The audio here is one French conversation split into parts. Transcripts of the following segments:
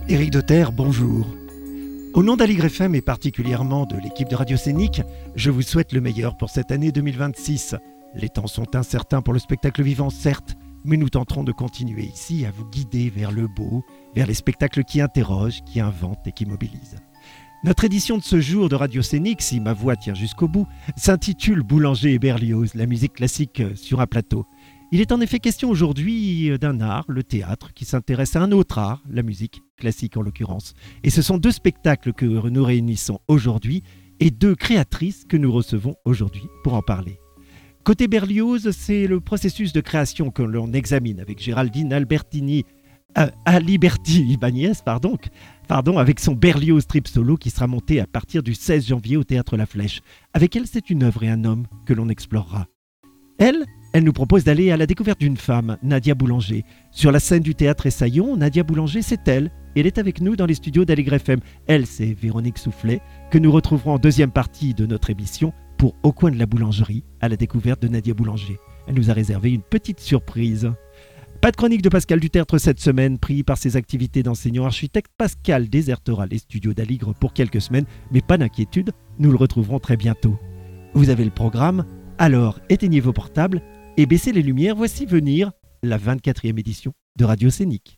Éric Dotter, bonjour. Au nom d'Aligre FM et particulièrement de l'équipe de Radio Scénique, je vous souhaite le meilleur pour cette année 2026. Les temps sont incertains pour le spectacle vivant, certes, mais nous tenterons de continuer ici à vous guider vers le beau, vers les spectacles qui interrogent, qui inventent et qui mobilisent. Notre édition de ce jour de Radio Scénique, si ma voix tient jusqu'au bout, s'intitule Boulanger et Berlioz, la musique classique sur un plateau. Il est en effet question aujourd'hui d'un art, le théâtre, qui s'intéresse à un autre art, la musique classique en l'occurrence. Et ce sont deux spectacles que nous réunissons aujourd'hui et deux créatrices que nous recevons aujourd'hui pour en parler. Côté Berlioz, c'est le processus de création que l'on examine avec Géraldine Aliberti Ibáñez, avec son Berlioz Trip Solo qui sera monté à partir du 16 janvier au Théâtre La Flèche. Avec elle, c'est une œuvre et un homme que l'on explorera. Elle nous propose d'aller à la découverte d'une femme, Nadia Boulanger. Sur la scène du Théâtre Essaillon, Nadia Boulanger, c'est elle. Elle est avec nous dans les studios d'Aligre FM. Elle, c'est Véronique Soufflet, que nous retrouverons en deuxième partie de notre émission pour Au coin de la boulangerie, à la découverte de Nadia Boulanger. Elle nous a réservé une petite surprise. Pas de chronique de Pascal Dutertre cette semaine, pris par ses activités d'enseignant architecte. Pascal désertera les studios d'Aligre pour quelques semaines, mais pas d'inquiétude, nous le retrouverons très bientôt. Vous avez le programme, alors éteignez vos portables et baissez les lumières, voici venir la 24e édition de Radio Scénique.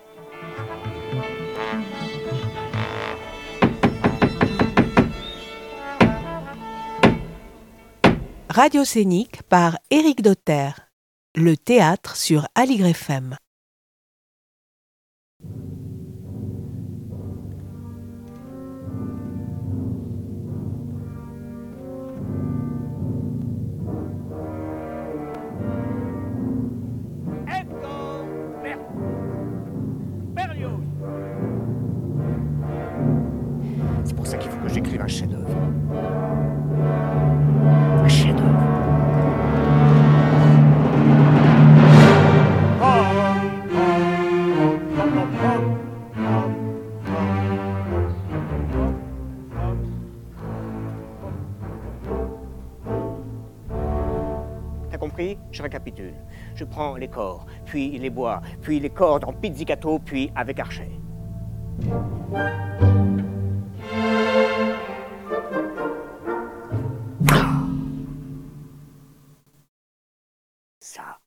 Radio Scénique par Éric Dotter. Le théâtre sur Aligre FM. C'est pour ça qu'il faut que j'écrive un chef-d'œuvre. Un chef-d'œuvre. T'as compris? Je récapitule. Je prends les corps, puis les bois, puis les cordes en pizzicato, puis avec archet. Ça,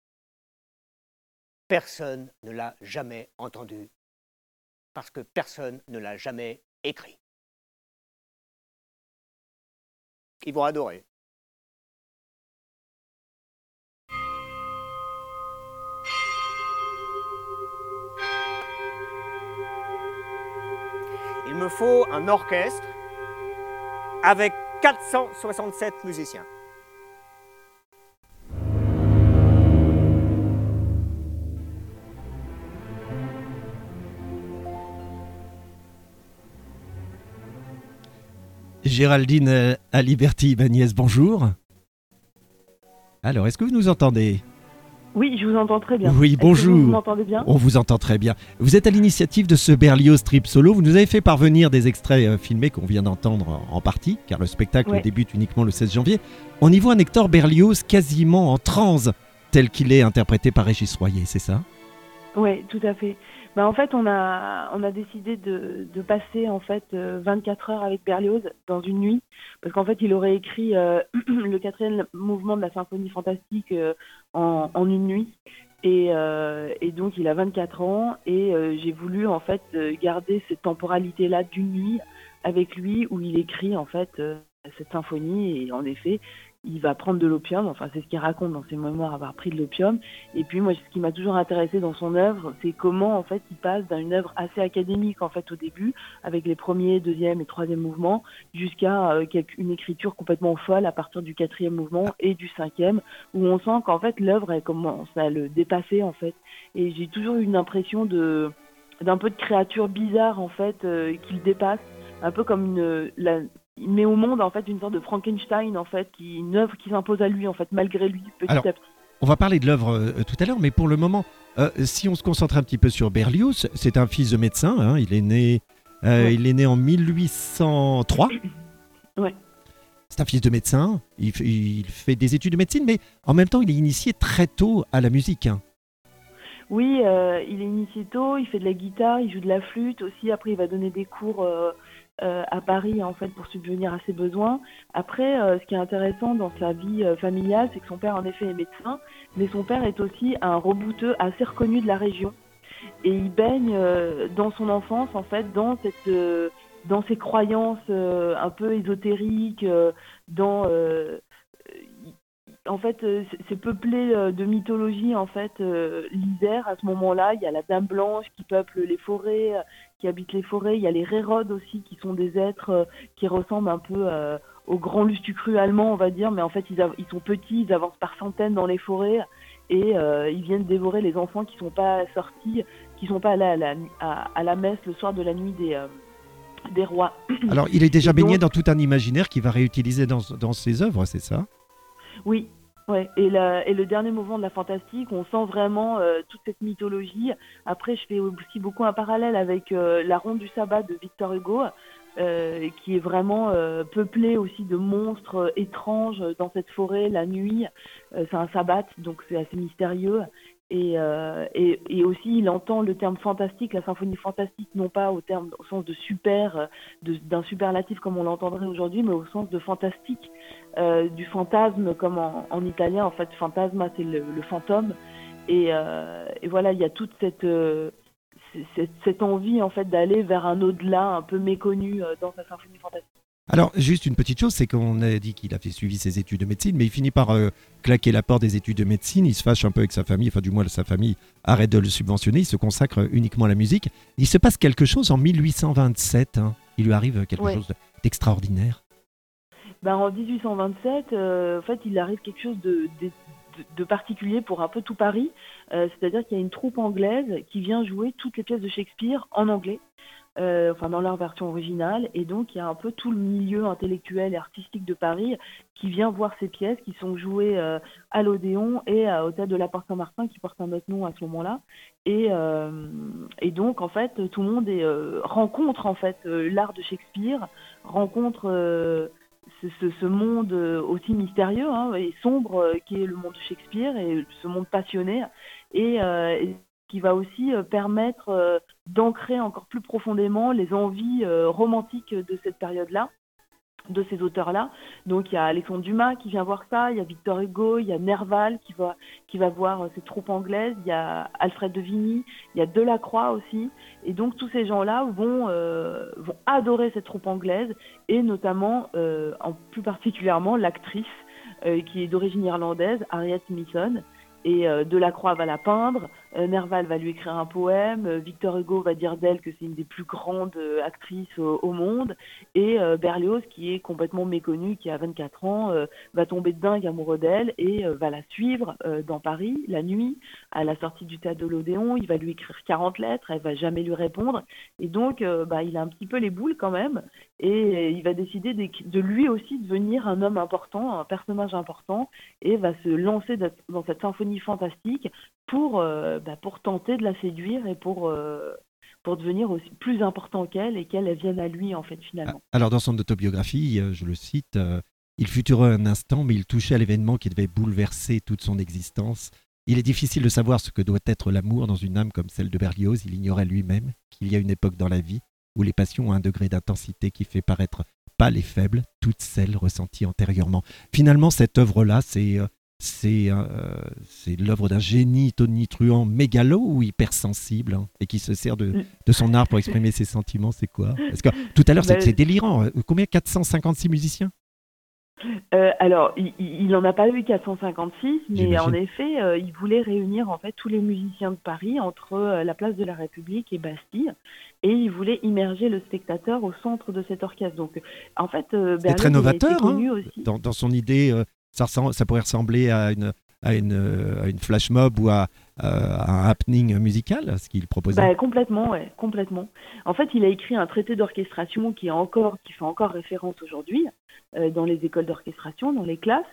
personne ne l'a jamais entendu, parce que personne ne l'a jamais écrit. Ils vont adorer. Il me faut un orchestre avec 467 musiciens. Géraldine Aliberti Ibáñez, bonjour. Alors, est-ce que vous nous entendez ? Oui, je vous entends très bien. Oui, bonjour. Vous m'entendez bien ? On vous entend très bien. Vous êtes à l'initiative de ce Berlioz Trip Solo. Vous nous avez fait parvenir des extraits filmés qu'on vient d'entendre en partie, car le spectacle débute uniquement le 16 janvier. On y voit un Hector Berlioz quasiment en transe, tel qu'il est interprété par Régis Royer, c'est ça ? Oui, tout à fait. En fait, on a décidé de passer en fait 24 heures avec Berlioz dans une nuit, parce qu'en fait, il aurait écrit le 4e mouvement de la symphonie fantastique en une nuit, et donc il a 24 ans, et j'ai voulu en fait garder cette temporalité-là d'une nuit avec lui, où il écrit en fait cette symphonie, et en effet, il va prendre de l'opium, enfin c'est ce qu'il raconte dans ses mémoires, avoir pris de l'opium. Et puis moi, ce qui m'a toujours intéressé dans son œuvre, c'est comment en fait il passe d'une œuvre assez académique en fait au début, avec les premiers, deuxième et troisième mouvements, jusqu'à une écriture complètement folle à partir du 4e mouvement et du 5e, où on sent qu'en fait l'œuvre elle commence à le dépasser en fait. Et j'ai toujours eu une impression d'un peu de créature bizarre en fait qu'il dépasse, un peu comme il met au monde en fait une sorte de Frankenstein en fait, une œuvre qui s'impose à lui en fait malgré lui petit à petit. On va parler de l'œuvre tout à l'heure, mais pour le moment, si on se concentre un petit peu sur Berlioz, c'est un fils de médecin. Hein, il est né en 1803. Ouais. C'est un fils de médecin. Il fait des études de médecine, mais en même temps, il est initié très tôt à la musique. Hein. Oui, il est initié tôt, il fait de la guitare, il joue de la flûte aussi. Après, il va donner des cours à Paris en fait pour subvenir à ses besoins. Après, ce qui est intéressant dans sa vie familiale, c'est que son père en effet est médecin, mais son père est aussi un rebouteux assez reconnu de la région. Et il baigne dans son enfance en fait dans ses croyances un peu ésotériques, dans en fait, c'est peuplé de mythologie en fait. L'Isère, à ce moment-là, il y a la Dame Blanche qui peuple les forêts, qui habite les forêts. Il y a les Rérodes aussi, qui sont des êtres qui ressemblent un peu aux grands Lustucru allemands, on va dire, mais en fait, ils sont petits, ils avancent par centaines dans les forêts et ils viennent dévorer les enfants qui sont pas sortis, qui sont pas allés à la messe le soir de la nuit des rois. Alors, il est déjà Et baigné donc, dans tout un imaginaire qu'il va réutiliser dans ses œuvres, c'est ça? oui, ouais. Et le dernier mouvement de la fantastique, on sent vraiment toute cette mythologie. Après, je fais aussi beaucoup un parallèle avec La Ronde du Sabbat de Victor Hugo, qui est vraiment peuplée aussi de monstres étranges dans cette forêt la nuit. C'est un sabbat, donc c'est assez mystérieux. Et aussi, il entend le terme fantastique, la symphonie fantastique, non pas au sens de super, d'un superlatif comme on l'entendrait aujourd'hui, mais au sens de fantastique, du fantasme, comme en italien, en fait, fantasma, c'est le fantôme. Et voilà, il y a toute cette envie, en fait, d'aller vers un au-delà un peu méconnu dans sa symphonie fantastique. Alors, juste une petite chose, c'est qu'on a dit qu'il avait suivi ses études de médecine, mais il finit par claquer la porte des études de médecine, il se fâche un peu avec sa famille, enfin du moins sa famille arrête de le subventionner, il se consacre uniquement à la musique. Il se passe quelque chose en 1827, hein. Il lui arrive quelque Ouais. chose d'extraordinaire. Ben, en 1827, en fait, il arrive quelque chose de particulier pour un peu tout Paris. C'est-à-dire qu'il y a une troupe anglaise qui vient jouer toutes les pièces de Shakespeare en anglais, enfin dans leur version originale. Et donc, il y a un peu tout le milieu intellectuel et artistique de Paris qui vient voir ces pièces qui sont jouées à l'Odéon et au Théâtre de la Porte Saint-Martin, qui porte un autre nom à ce moment-là. Et donc, en fait, tout le monde rencontre en fait l'art de Shakespeare, rencontre ce monde aussi mystérieux et sombre qui est le monde de Shakespeare, et ce monde passionné, et qui va aussi permettre d'ancrer encore plus profondément les envies romantiques de cette période-là, de ces auteurs-là. Donc il y a Alexandre Dumas qui vient voir ça, il y a Victor Hugo, il y a Nerval qui va voir cette troupe anglaise, il y a Alfred de Vigny, il y a Delacroix aussi. Et donc tous ces gens-là vont adorer cette troupe anglaise, et notamment, plus particulièrement, l'actrice qui est d'origine irlandaise, Harriet Smithson. Et Delacroix va la peindre, Nerval va lui écrire un poème, Victor Hugo va dire d'elle que c'est une des plus grandes actrices au monde, et Berlioz, qui est complètement méconnu, qui a 24 ans, va tomber dingue amoureux d'elle et va la suivre dans Paris la nuit, à la sortie du théâtre de l'Odéon. Il va lui écrire 40 lettres, elle va jamais lui répondre, et donc il a un petit peu les boules quand même, et il va décider de lui aussi devenir un homme important, un personnage important, et va se lancer dans cette symphonie fantastique pour tenter de la séduire et pour devenir aussi plus important qu'elle, et qu'elle vienne à lui en fait finalement. Alors dans son autobiographie, je le cite, il fut heureux un instant, mais il touchait à l'événement qui devait bouleverser toute son existence. Il est difficile de savoir ce que doit être l'amour dans une âme comme celle de Berlioz. Il ignorait lui-même qu'il y a une époque dans la vie où les passions ont un degré d'intensité qui fait paraître pâles et faibles toutes celles ressenties antérieurement. Finalement, cette œuvre-là, c'est l'œuvre d'un génie tonitruant mégalo ou hypersensible, hein, et qui se sert de son art pour exprimer ses sentiments. C'est quoi? Parce que tout à l'heure, c'est délirant. Combien? 456 musiciens? Alors, il n'en a pas eu 456, mais J'imagine. en effet, il voulait réunir en fait tous les musiciens de Paris entre la place de la République et Bastille, et il voulait immerger le spectateur au centre de cet orchestre. Donc, en fait, C'est très Berlioz a été novateur, connu hein, aussi. dans son idée. Ça pourrait ressembler à une flash mob ou à un happening musical, ce qu'il proposait. Complètement, ouais, complètement. En fait, il a écrit un traité d'orchestration qui fait encore référence aujourd'hui dans les écoles d'orchestration, dans les classes.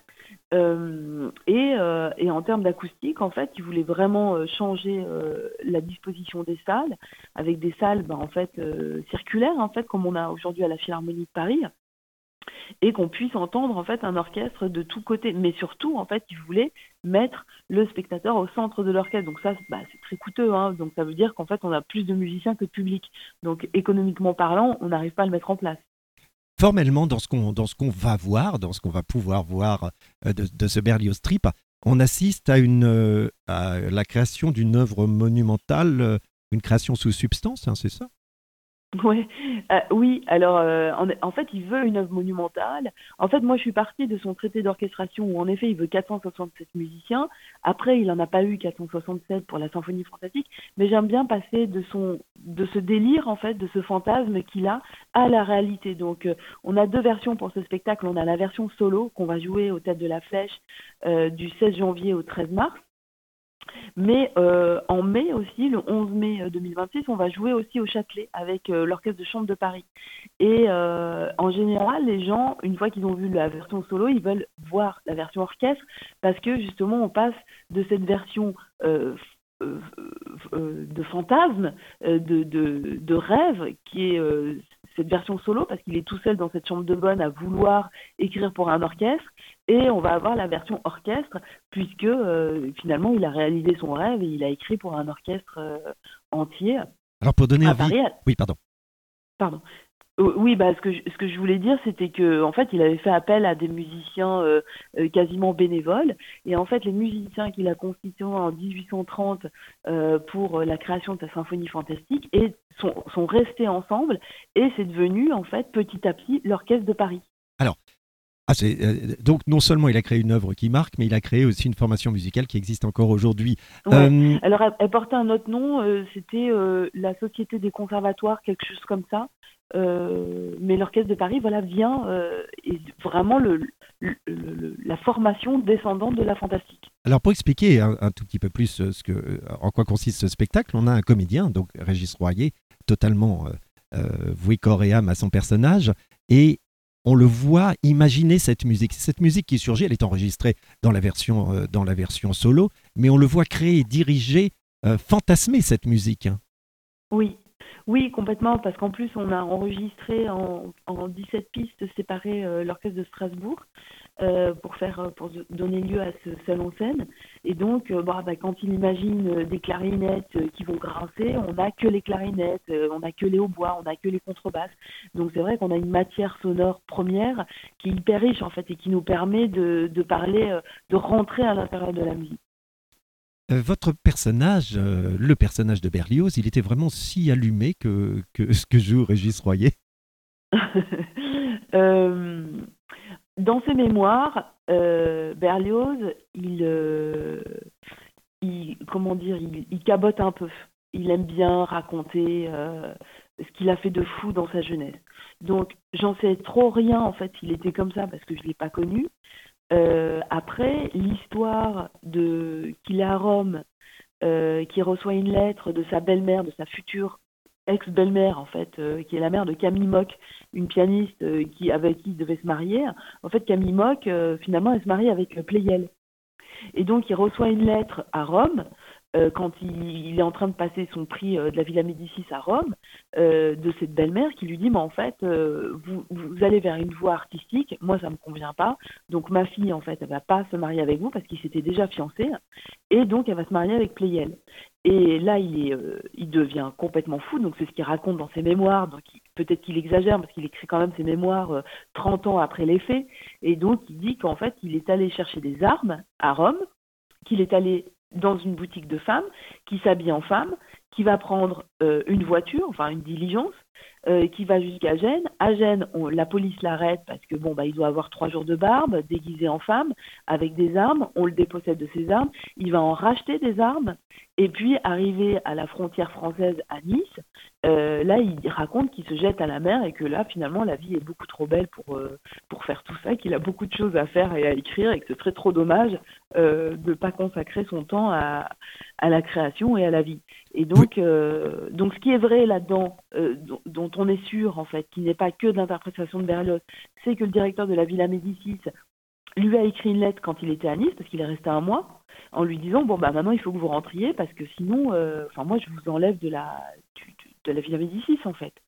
Et en termes d'acoustique, en fait, il voulait vraiment changer la disposition des salles, avec des salles, circulaires, en fait, comme on a aujourd'hui à la Philharmonie de Paris. et qu'on puisse entendre en fait un orchestre de tous côtés. Mais surtout, en fait, ils voulaient mettre le spectateur au centre de l'orchestre. Donc ça, c'est très coûteux, hein. Donc ça veut dire qu'en fait, on a plus de musiciens que de public. Donc économiquement parlant, on n'arrive pas à le mettre en place. Formellement, dans ce qu'on va voir, dans ce qu'on va pouvoir voir de ce Berlioz Trip, on assiste à la création d'une œuvre monumentale, une création sous substance, hein, c'est ça? Ouais, oui, alors en fait, il veut une œuvre monumentale. En fait, moi, je suis partie de son traité d'orchestration où, en effet, il veut 467 musiciens. Après, il n'en a pas eu 467 pour la symphonie fantastique, mais j'aime bien passer de ce délire, en fait, de ce fantasme qu'il a à la réalité. Donc, on a deux versions pour ce spectacle. On a la version solo qu'on va jouer au Théâtre de la Flèche du 16 janvier au 13 mars. Mais en mai aussi, le 11 mai 2026, on va jouer aussi au Châtelet avec l'Orchestre de Chambre de Paris. Et en général, les gens, une fois qu'ils ont vu la version solo, ils veulent voir la version orchestre parce que justement, on passe de cette version de fantasme, de rêve, qui est cette version solo, parce qu'il est tout seul dans cette chambre de bonne à vouloir écrire pour un orchestre, et on va avoir la version orchestre, puisque finalement, il a réalisé son rêve et il a écrit pour un orchestre entier. Alors pour donner à envie... Paris. Oui, pardon. Pardon. Oui, ce que je voulais dire, c'était que en fait, il avait fait appel à des musiciens quasiment bénévoles, et en fait, les musiciens qu'il a constitués en 1830 pour la création de sa symphonie fantastique et sont restés ensemble, et c'est devenu en fait petit à petit l'Orchestre de Paris. Alors, donc non seulement il a créé une œuvre qui marque, mais il a créé aussi une formation musicale qui existe encore aujourd'hui. Ouais. Alors, elle portait un autre nom, c'était la Société des conservatoires, quelque chose comme ça. Mais l'Orchestre de Paris, voilà, vient et vraiment la formation descendante de la fantastique. Alors pour expliquer un tout petit peu plus en quoi consiste ce spectacle, on a un comédien, donc Régis Royer, totalement voué corps et âme à son personnage, et on le voit imaginer cette musique. Cette musique qui surgit, elle est enregistrée dans la version solo, mais on le voit créer, diriger, fantasmer cette musique. Hein. Oui, complètement, parce qu'en plus, on a enregistré en 17 pistes séparées l'orchestre de Strasbourg pour donner lieu à ce seul en scène. Et donc, quand il imagine des clarinettes qui vont grincer, on n'a que les clarinettes, on n'a que les hautbois, on n'a que les contrebasses. Donc, c'est vrai qu'on a une matière sonore première qui est hyper riche, en fait, et qui nous permet de parler, de rentrer à l'intérieur de la musique. Votre personnage, le personnage de Berlioz, il était vraiment si allumé que ce que joue Régis Royer. Dans ses mémoires, Berlioz, il cabote un peu. Il aime bien raconter ce qu'il a fait de fou dans sa jeunesse. Donc, j'en sais trop rien, en fait. Il était comme ça parce que je ne l'ai pas connu. Après, l'histoire qu'il est à Rome, qui reçoit une lettre de sa belle-mère, de sa future ex-belle-mère, en fait, qui est la mère de Camille Mock, une pianiste avec qui il devait se marier. En fait, Camille Mock, finalement, elle se marie avec Pleyel. Et donc, il reçoit une lettre à Rome, quand il est en train de passer son prix de la Villa Médicis à Rome, de cette belle-mère qui lui dit, mais en fait, vous allez vers une voie artistique, moi ça me convient pas, donc ma fille, en fait, elle va pas se marier avec vous parce qu'il s'était déjà fiancé, et donc elle va se marier avec Pleyel. Et là, il devient complètement fou, donc c'est ce qu'il raconte dans ses mémoires, donc peut-être qu'il exagère parce qu'il écrit quand même ses mémoires 30 ans après les faits, et donc il dit qu'en fait, il est allé chercher des armes à Rome, qu'il est allé dans une boutique de femmes, qui s'habille en femme, qui va prendre une voiture, enfin une diligence, qui va jusqu'à Gênes. À Gênes, la police l'arrête parce que il doit avoir 3 jours de barbe, déguisé en femme, avec des armes. On le dépossède de ses armes. Il va en racheter des armes. Et puis, arrivé à la frontière française à Nice, là, il raconte qu'il se jette à la mer et que là, finalement, la vie est beaucoup trop belle pour faire tout ça, qu'il a beaucoup de choses à faire et à écrire et que ce serait trop dommage de ne pas consacrer son temps à la création et à la vie. Et donc, donc ce qui est vrai là-dedans, dont on est sûr, en fait, qui n'est pas que d'interprétation de Berlioz, c'est que le directeur de la Villa Médicis lui a écrit une lettre quand il était à Nice, parce qu'il est resté 1 mois, en lui disant, maintenant, il faut que vous rentriez, parce que sinon, moi, je vous enlève de la Villa Médicis, en fait.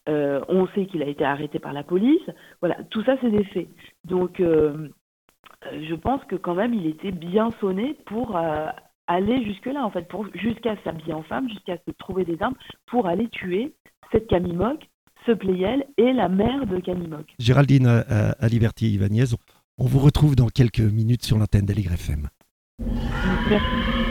On sait qu'il a été arrêté par la police. Voilà, tout ça, c'est des faits. Donc, je pense que quand même, il était bien sonné pour aller jusque-là, en fait, jusqu'à s'habiller en femme, jusqu'à se trouver des armes, pour aller tuer cette Camille Mock, ce Pléiel et la mère de Camille Mock. Géraldine Aliberti-Ibanez, on vous retrouve dans quelques minutes sur l'antenne d'Aligre FM. Merci.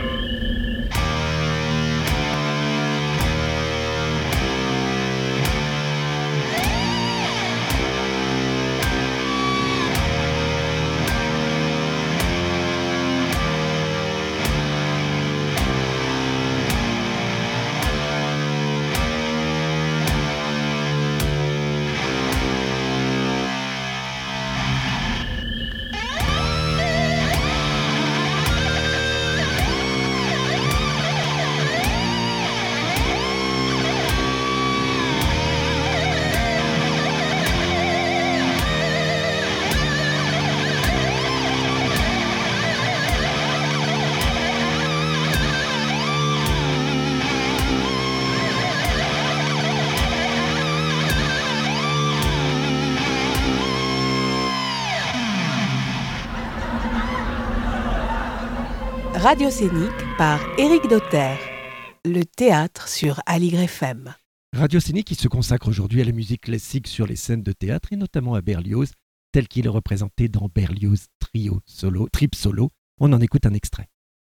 Radio Scénique par Éric Dauter. Le théâtre sur Aligre FM. Radio Scénique qui se consacre aujourd'hui à la musique classique sur les scènes de théâtre et notamment à Berlioz, tel qu'il est représenté dans Berlioz Trip Solo. On en écoute un extrait.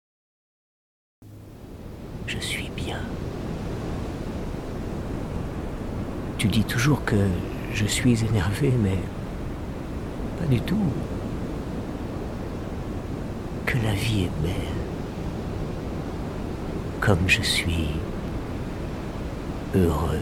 Je suis bien. Tu dis toujours que je suis énervé, mais pas du tout. Que la vie est belle. Comme je suis heureux.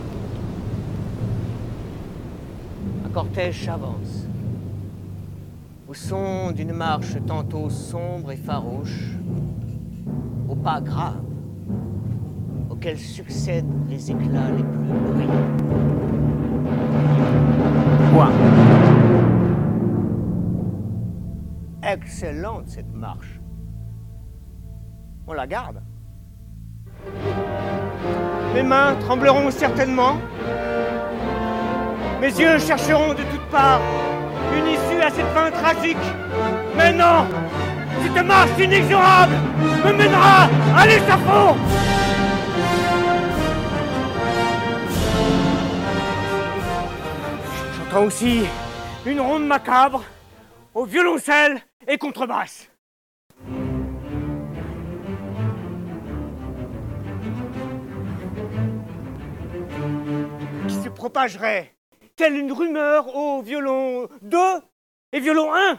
Un cortège avance. Au son d'une marche tantôt sombre et farouche, au pas grave, auxquels succèdent les éclats les plus brillants. Quoi? Excellente cette marche. On la garde. Mes mains trembleront certainement. Mes yeux chercheront de toutes parts une issue à cette fin tragique. Mais non! Cette marche inexorable me mènera à l'échafaud! J'entends aussi une ronde macabre au violoncelle et contrebasse. Qui se propagerait telle une rumeur au violon 2 et violon 1.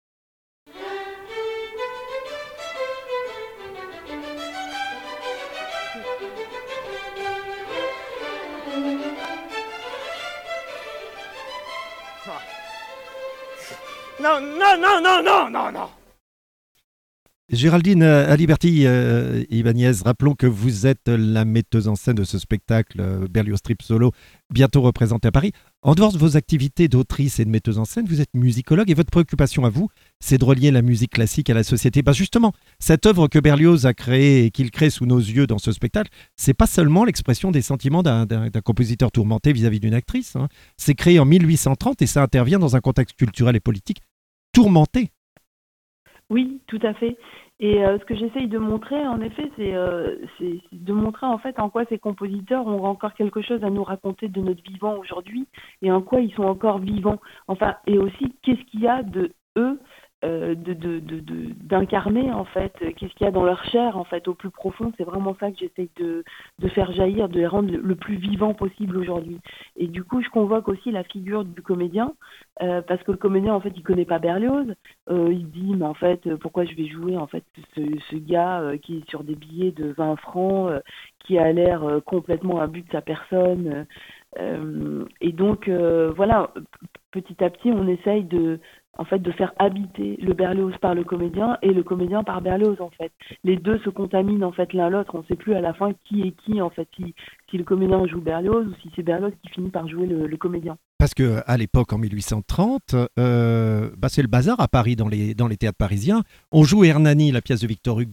Non. Géraldine Aliberti-Ibanez, rappelons que vous êtes la metteuse en scène de ce spectacle Berlioz Trip Solo, bientôt représenté à Paris. En dehors de vos activités d'autrice et de metteuse en scène, vous êtes musicologue et votre préoccupation à vous, c'est de relier la musique classique à la société. Justement, cette œuvre que Berlioz a créée et qu'il crée sous nos yeux dans ce spectacle, c'est pas seulement l'expression des sentiments d'un compositeur tourmenté vis-à-vis d'une actrice. C'est créé en 1830 et ça intervient dans un contexte culturel et politique tourmenté. Oui, tout à fait. Et ce que j'essaye de montrer, en effet, c'est de montrer en fait en quoi ces compositeurs ont encore quelque chose à nous raconter de notre vivant aujourd'hui et en quoi ils sont encore vivants. Enfin, et aussi, qu'est-ce qu'il y a de eux d'incarner en fait, qu'est-ce qu'il y a dans leur chair en fait au plus profond. C'est vraiment ça que j'essaye de faire jaillir, de les rendre le plus vivant possible aujourd'hui. Et du coup je convoque aussi la figure du comédien parce que le comédien en fait il connaît pas Berlioz, il se dit mais en fait pourquoi je vais jouer en fait ce gars qui est sur des billets de 20 francs qui a l'air complètement imbu de sa personne et donc voilà, petit à petit on essaye de faire habiter le Berlioz par le comédien et le comédien par Berlioz en fait. Les deux se contaminent en fait l'un l'autre. On ne sait plus à la fin qui est qui en fait, si le comédien joue Berlioz ou si c'est Berlioz qui finit par jouer le comédien. Parce que à l'époque en 1830, c'est le bazar à Paris dans les théâtres parisiens. On joue Hernani, la pièce de Victor Hugo.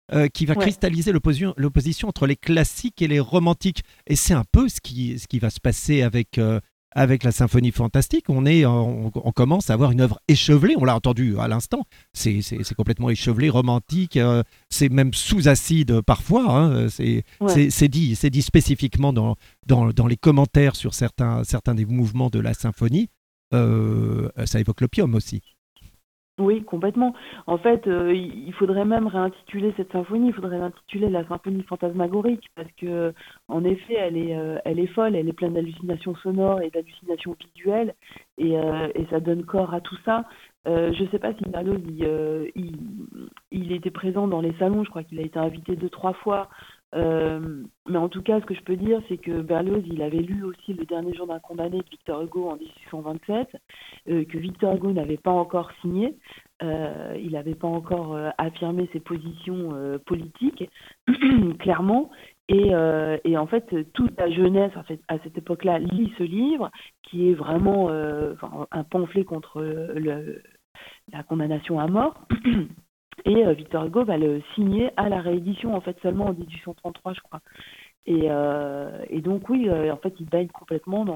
qui va Ouais. cristalliser l'opposition entre les classiques et les romantiques. Et c'est un peu ce qui va se passer avec la symphonie fantastique. On commence à avoir une œuvre échevelée, on l'a entendu à l'instant, c'est complètement échevelé, romantique, c'est même sous acide parfois, hein, Ouais. c'est dit spécifiquement dans les commentaires sur certains des mouvements de la symphonie. Ça évoque l'opium aussi. Oui, complètement. En fait, il faudrait même réintituler cette symphonie. Il faudrait l'intituler la symphonie fantasmagorique parce que, en effet, elle est folle. Elle est pleine d'hallucinations sonores et d'hallucinations visuelles, et ça donne corps à tout ça. Je ne sais pas si Berlioz il était présent dans les salons. Je crois qu'il a été invité 2, 3 fois. Mais en tout cas, ce que je peux dire, c'est que Berlioz, il avait lu aussi Le dernier jour d'un condamné de Victor Hugo en 1827, que Victor Hugo n'avait pas encore signé. Il n'avait pas encore affirmé ses positions politiques, clairement. Et en fait, toute la jeunesse à cette époque-là lit ce livre, qui est vraiment un pamphlet contre la condamnation à mort. Et Victor Hugo va le signer à la réédition, en fait, seulement en 1833, je crois. Et donc, oui, en fait, il baigne complètement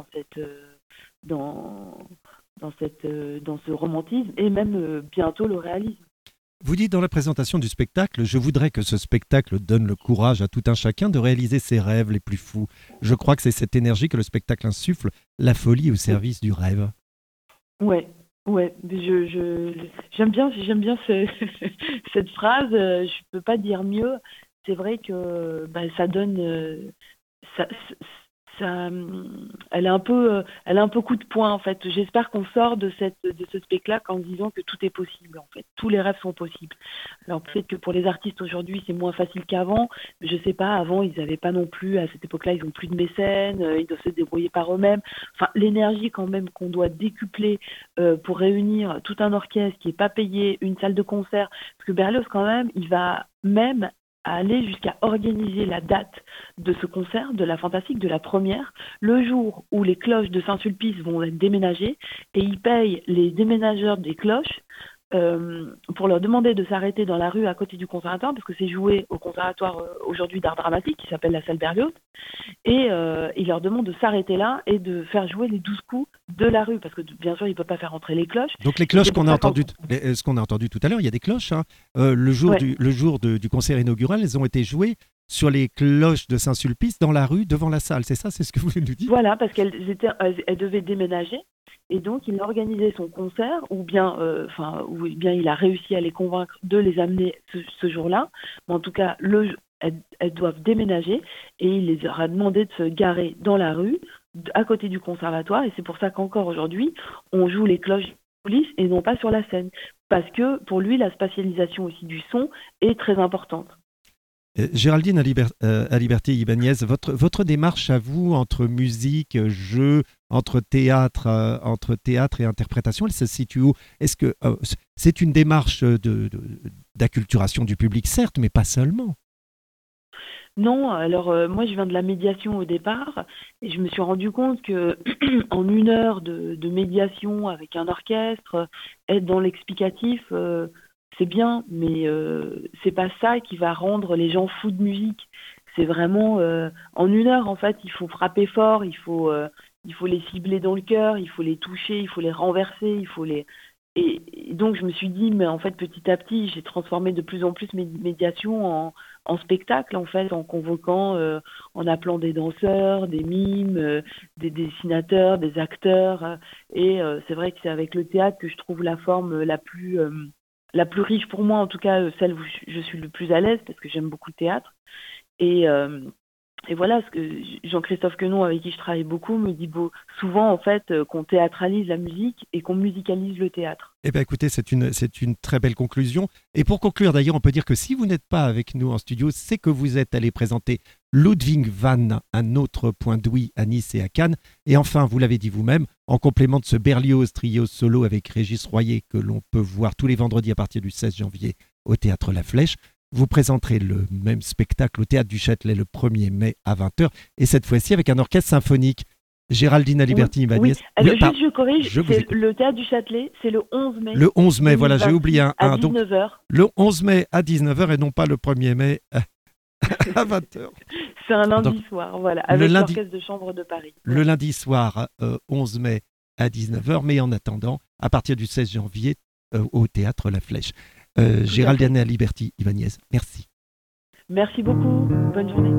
dans ce romantisme, et même bientôt le réalisme. Vous dites dans la présentation du spectacle, je voudrais que ce spectacle donne le courage à tout un chacun de réaliser ses rêves les plus fous. Je crois que c'est cette énergie que le spectacle insuffle, la folie au service du rêve. Ouais, ouais, j'aime bien cette phrase. Je peux pas dire mieux. C'est vrai que ça donne, ça, ça, elle a un peu coup de poing en fait. J'espère qu'on sort de ce spectacle en disant que tout est possible en fait. Tous les rêves sont possibles. Alors peut-être que pour les artistes aujourd'hui c'est moins facile qu'avant. Mais je sais pas. Avant ils n'avaient pas non plus, à cette époque-là ils ont plus de mécènes. Ils doivent se débrouiller par eux-mêmes. Enfin l'énergie quand même qu'on doit décupler pour réunir tout un orchestre qui est pas payé, une salle de concert. Parce que Berlioz quand même il va même aller jusqu'à organiser la date de ce concert, de la Fantastique, de la première, le jour où les cloches de Saint-Sulpice vont être déménagées, et il paye les déménageurs des cloches pour leur demander de s'arrêter dans la rue à côté du conservatoire, parce que c'est joué au conservatoire aujourd'hui d'art dramatique, qui s'appelle la salle Berlioz, et il leur demande de s'arrêter là et de faire jouer les 12 coups de la rue, parce que bien sûr il ne peut pas faire entrer les cloches. Donc les cloches qu'on a entendues, ce qu'on a entendu tout à l'heure, il y a des cloches. Hein. Le jour, Ouais. du concert inaugural, elles ont été jouées sur les cloches de Saint-Sulpice dans la rue devant la salle. C'est ça, c'est ce que vous nous dites? Voilà, parce elles devaient déménager, et donc il a organisé son concert, ou bien il a réussi à les convaincre de les amener ce jour-là. Mais en tout cas, elles doivent déménager, et il les aura demandé de se garer dans la rue, à côté du conservatoire, et c'est pour ça qu'encore aujourd'hui, on joue les cloches de police et non pas sur la scène, parce que pour lui, la spatialisation aussi du son est très importante. Géraldine Aliberti Ibanez, votre démarche à vous entre musique, jeu, entre théâtre et interprétation, elle se situe où? Est-ce que c'est une démarche d'acculturation du public, certes, mais pas seulement? Non, alors moi je viens de la médiation au départ, et je me suis rendu compte que en 1 heure de médiation avec un orchestre, être dans l'explicatif, c'est bien, mais c'est pas ça qui va rendre les gens fous de musique. C'est vraiment en 1 heure en fait, il faut frapper fort, il faut les cibler dans le cœur, il faut les toucher, il faut les renverser, et donc je me suis dit, mais en fait petit à petit j'ai transformé de plus en plus mes médiations en spectacle, en fait, en convoquant, en appelant des danseurs, des mimes, des dessinateurs, des acteurs, et c'est vrai que c'est avec le théâtre que je trouve la forme la plus riche pour moi, en tout cas celle où je suis le plus à l'aise, parce que j'aime beaucoup le théâtre. Et voilà, ce que Jean-Christophe Quenon, avec qui je travaille beaucoup, me dit souvent en fait qu'on théâtralise la musique et qu'on musicalise le théâtre. Eh bien écoutez, c'est une très belle conclusion. Et pour conclure d'ailleurs, on peut dire que si vous n'êtes pas avec nous en studio, c'est que vous êtes allé présenter Ludwig van, un autre point d'ouïe à Nice et à Cannes. Et enfin, vous l'avez dit vous-même, en complément de ce Berlioz trio solo avec Régis Royer que l'on peut voir tous les vendredis à partir du 16 janvier au Théâtre La Flèche, vous présenterez le même spectacle au Théâtre du Châtelet le 1er mai à 20h, et cette fois-ci avec un orchestre symphonique. Géraldine Aliberti-Ibanez. Je corrige, je vous c'est écoute. le Théâtre du Châtelet, c'est le 11 mai. Le 11 mai, voilà, j'ai oublié un. À Donc, 19h. le 11 mai à 19h et non pas le 1er mai à 20h. C'est un lundi Donc, soir, voilà, avec lundi- l'Orchestre de Chambre de Paris. Le lundi soir, 11 mai à 19h, mais en attendant, à partir du 16 janvier, au Théâtre La Flèche. Géraldine Aliberti-Ibanez, merci. Merci beaucoup, bonne journée.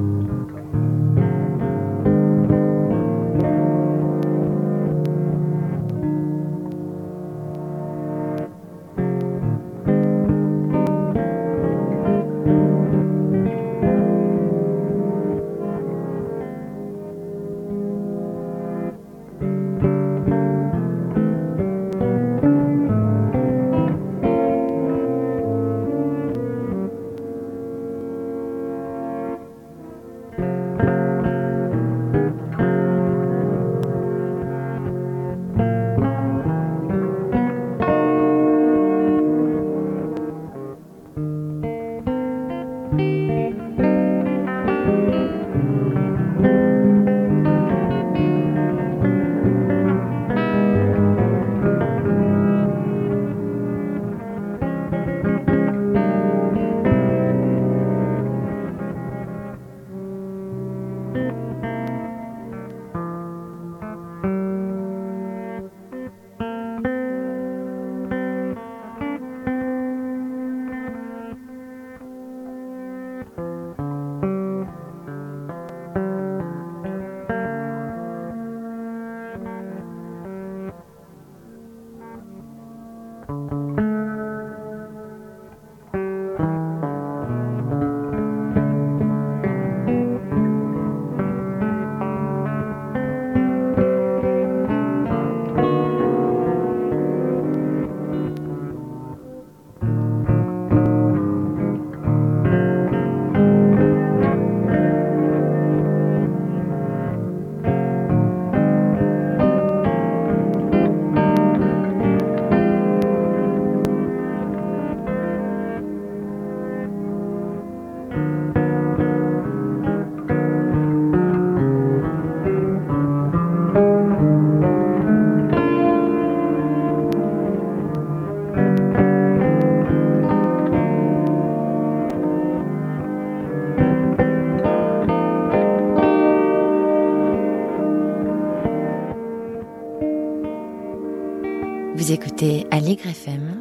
Vous écoutez Aligre FM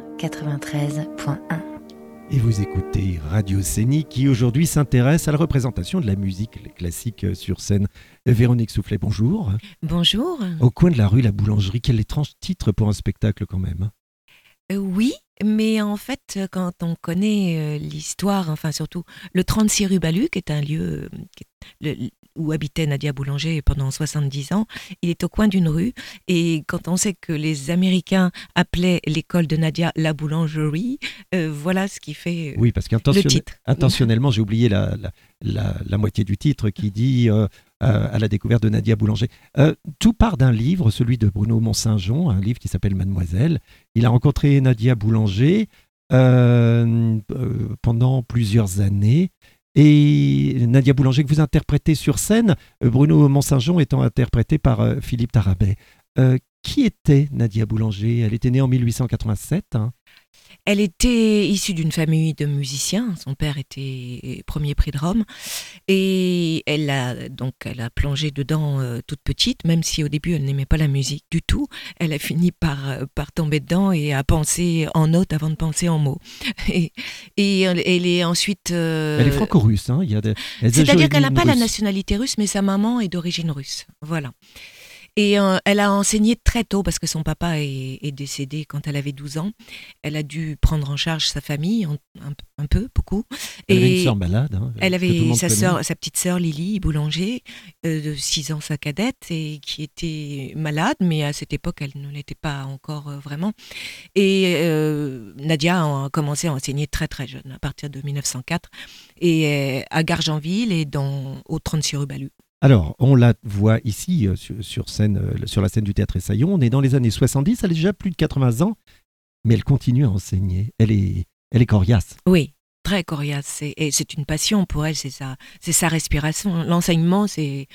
93.1. Et vous écoutez Radio Scénique qui aujourd'hui s'intéresse à la représentation de la musique classique sur scène. Véronique Soufflet, bonjour. Bonjour. Au coin de la rue La Boulangerie, quel étrange titre pour un spectacle quand même. Oui, mais en fait, quand on connaît l'histoire, enfin surtout le 36 rue Balu, qui est un lieu où habitait Nadia Boulanger pendant 70 ans, il est au coin d'une rue. Et quand on sait que les Américains appelaient l'école de Nadia la boulangerie, voilà ce qui fait oui, parce le titre. Intentionnellement, j'ai oublié la moitié du titre qui dit à la découverte de Nadia Boulanger. Tout part d'un livre, celui de Bruno Mont-Saint-Jean, un livre qui s'appelle Mademoiselle. Il a rencontré Nadia Boulanger pendant plusieurs années. Et Nadia Boulanger que vous interprétez sur scène, Bruno Mont-Saint-Jean étant interprété par Philippe Tarabet. Qui était Nadia Boulanger ? Elle était née en 1887. Elle était issue d'une famille de musiciens. Son père était premier prix de Rome. Et elle a plongé dedans toute petite, même si au début elle n'aimait pas la musique du tout. Elle a fini par tomber dedans et à penser en notes avant de penser en mots. Et elle est ensuite... Elle est franco-russe. Hein. C'est-à-dire qu'elle n'a pas la nationalité russe, mais sa maman est d'origine russe. Voilà. Et elle a enseigné très tôt parce que son papa est décédé quand elle avait 12 ans. Elle a dû prendre en charge sa famille, un peu, beaucoup. Elle avait une sœur malade. Hein, elle avait sa petite sœur Lily Boulanger, de 6 ans, sa cadette, et qui était malade, mais à cette époque, elle ne l'était pas encore vraiment. Et Nadia a commencé à enseigner très très jeune, à partir de 1904, et à Gargenville et au 36 rue Balu. Alors, on la voit ici sur scène, sur la scène du Théâtre Essaillon. On est dans les années 70, elle a déjà plus de 80 ans, mais elle continue à enseigner. Elle est coriace. Oui, très coriace. Et c'est une passion pour elle, c'est sa respiration. L'enseignement, c'est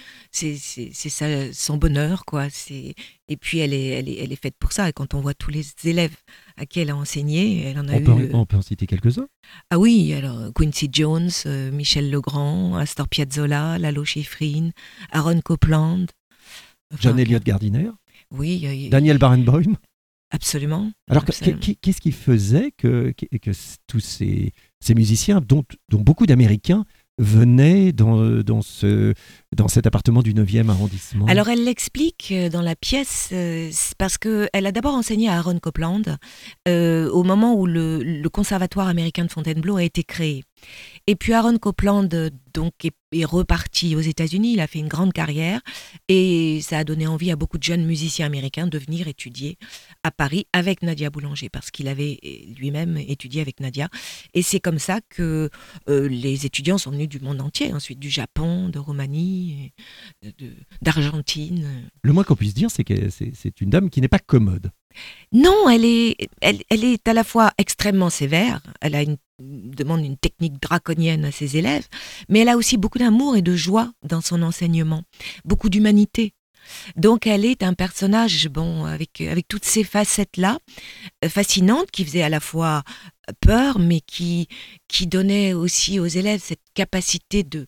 son bonheur, quoi. Et puis elle est faite pour ça. Et quand on voit tous les élèves à qui elle a enseigné, elle en a On peut en citer quelques-uns. Ah oui, alors Quincy Jones, Michel Legrand, Astor Piazzolla, Lalo Schifrin, Aaron Copland. John Elliott Gardiner. Oui. Daniel Barenboim. Absolument. Alors, qu'est-ce qui faisait que tous ces musiciens, dont beaucoup d'Américains, venaient dans cet appartement du 9e arrondissement? Alors, elle l'explique dans la pièce, c'est parce qu'elle a d'abord enseigné à Aaron Copland au moment où le Conservatoire américain de Fontainebleau a été créé. Et puis Aaron Copland donc est reparti aux États-Unis, il a fait une grande carrière et ça a donné envie à beaucoup de jeunes musiciens américains de venir étudier à Paris avec Nadia Boulanger parce qu'il avait lui-même étudié avec Nadia. Et c'est comme ça que les étudiants sont venus du monde entier, ensuite du Japon, de Roumanie, d'Argentine. Le moins qu'on puisse dire, c'est que c'est une dame qui n'est pas commode. Non, elle est à la fois extrêmement sévère, demande une technique draconienne à ses élèves, mais elle a aussi beaucoup d'amour et de joie dans son enseignement, beaucoup d'humanité. Donc elle est un personnage avec toutes ces facettes-là, fascinantes, qui faisaient à la fois peur, mais qui donnait aussi aux élèves cette capacité de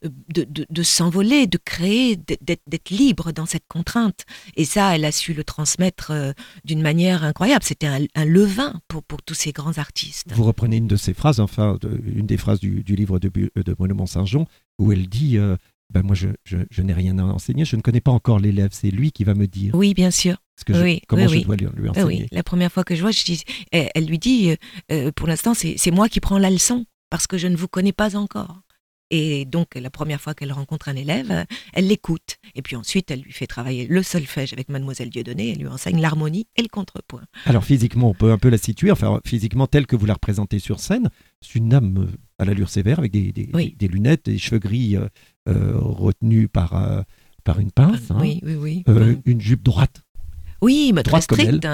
s'envoler, de créer, d'être libre dans cette contrainte. Et ça, elle a su le transmettre d'une manière incroyable. C'était un levain pour tous ces grands artistes. Vous reprenez une de ses phrases, une des phrases du livre de Mont-Saint-Jean, où elle dit moi, je n'ai rien à enseigner, je ne connais pas encore l'élève, c'est lui qui va me dire. Oui, bien sûr. Comment je dois lui enseigner. Oui, la première fois que je vois, elle lui dit, pour l'instant, c'est moi qui prends la leçon, parce que je ne vous connais pas encore. Et donc, la première fois qu'elle rencontre un élève, elle l'écoute. Et puis ensuite, elle lui fait travailler le solfège avec Mademoiselle Dieudonné, elle lui enseigne l'harmonie et le contrepoint. Alors, physiquement, on peut un peu la situer, physiquement, telle que vous la représentez sur scène. C'est une dame à l'allure sévère, avec des lunettes, des cheveux gris retenus par une pince. Oui. Une jupe droite. Oui, très stricte.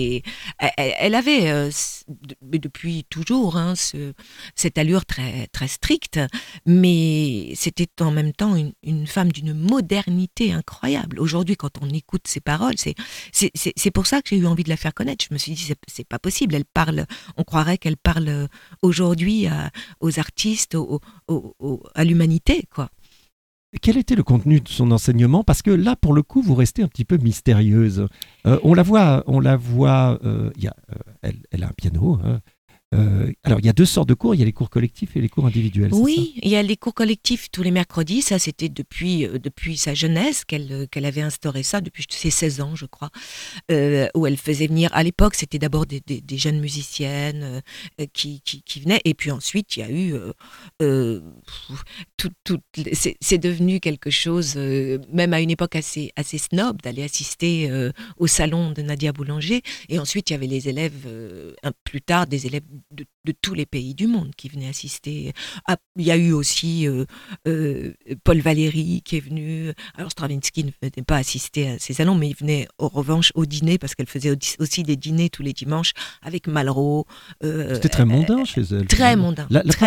Elle avait depuis toujours cette allure très, très stricte, mais c'était en même temps une femme d'une modernité incroyable. Aujourd'hui, quand on écoute ses paroles, c'est pour ça que j'ai eu envie de la faire connaître. Je me suis dit, c'est pas possible. Elle parle, on croirait qu'elle parle aujourd'hui aux artistes, à l'humanité, quoi. Quel était le contenu de son enseignement? Parce que là, pour le coup, vous restez un petit peu mystérieuse. On la voit. Elle a un piano. Alors, il y a deux sortes de cours. Il y a les cours collectifs et les cours individuels. Oui, il y a les cours collectifs tous les mercredis. Ça, c'était depuis sa jeunesse qu'elle avait instauré ça, depuis ses 16 ans, je crois, où elle faisait venir. À l'époque, c'était d'abord des jeunes musiciennes qui venaient. Et puis ensuite, il y a eu... c'est devenu quelque chose, même à une époque assez snob, d'aller assister au salon de Nadia Boulanger. Et ensuite, il y avait les élèves, plus tard, des élèves de tous les pays du monde qui venaient assister. Il y a eu aussi Paul Valéry qui est venu. Alors Stravinsky ne venait pas assister à ces salons, mais il venait en revanche au dîner, parce qu'elle faisait aussi des dîners tous les dimanches avec Malraux. C'était très mondain chez elle. Très mondain.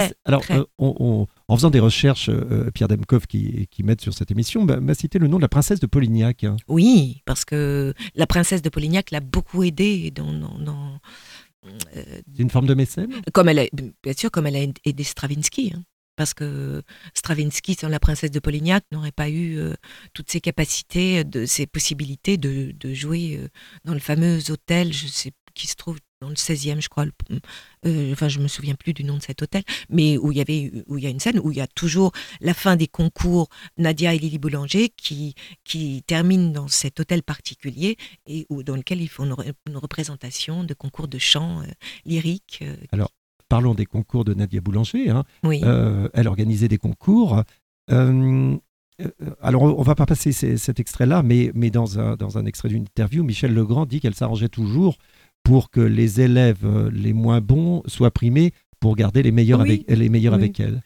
En faisant des recherches, Pierre Demkov, qui m'aide sur cette émission, m'a cité le nom de la princesse de Polignac. Oui, parce que la princesse de Polignac l'a beaucoup aidée dans c'est une forme de mécène? Bien sûr, comme elle a aidé Stravinsky. Parce que Stravinsky, sans la princesse de Polignac, n'aurait pas eu toutes ses capacités, ses possibilités de jouer dans le fameux hôtel, qui se trouve dans le 16e, je crois. Je me souviens plus du nom de cet hôtel, mais où il y a une scène où il y a toujours la fin des concours Nadia et Lily Boulanger qui terminent dans cet hôtel particulier et dans lequel ils font une représentation de concours de chant lyrique. Alors, parlons des concours de Nadia Boulanger. Oui. Elle organisait des concours. Alors, on ne va pas passer cet extrait-là, mais dans un extrait d'une interview, Michel Legrand dit qu'elle s'arrangeait toujours pour que les élèves les moins bons soient primés pour garder les meilleurs avec elle.